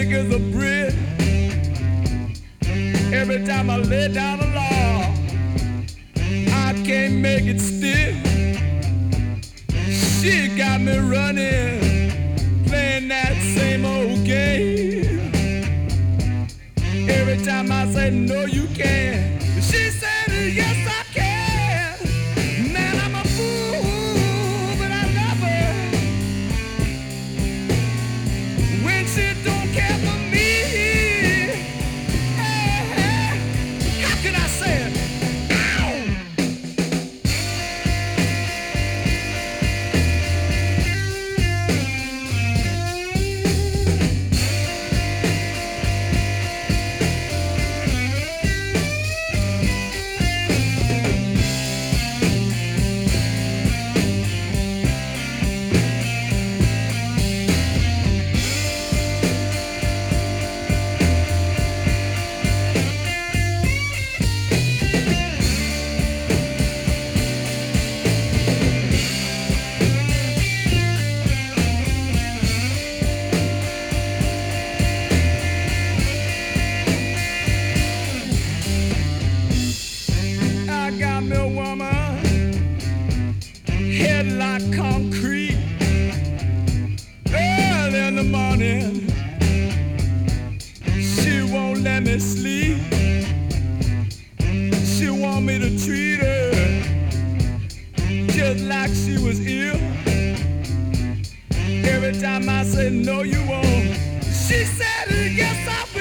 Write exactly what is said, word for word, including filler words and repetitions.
thick as a brick. Every time I lay down the law, I can't make it stick. She got me running, playing that same old game. Every time I say no you can't, she said yes I can. Man, I'm a fool, but I love her. When she don't care for me, hey, hey, how can I say it? Got me a woman, head like concrete. Early in the morning, she won't let me sleep. She want me to treat her just like she was ill. Every time I say no you won't, she said yes I will.